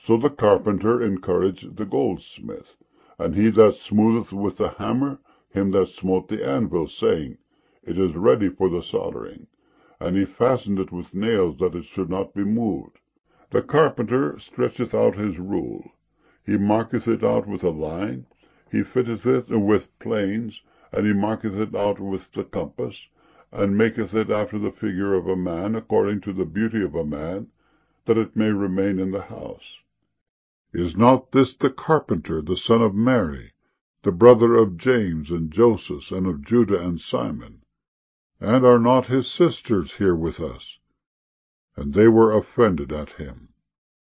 So the carpenter encouraged the goldsmith, and he that smootheth with the hammer him that smote the anvil, saying, It is ready for the soldering. And he fastened it with nails, that it should not be moved. The carpenter stretcheth out his rule. He marketh it out with a line. He fitteth it with planes, and he marketh it out with the compass, and maketh it after the figure of a man, according to the beauty of a man, that it may remain in the house. Is not this the carpenter, the son of Mary, the brother of James and Joseph, and of Judah and Simon? And are not his sisters here with us? And they were offended at him.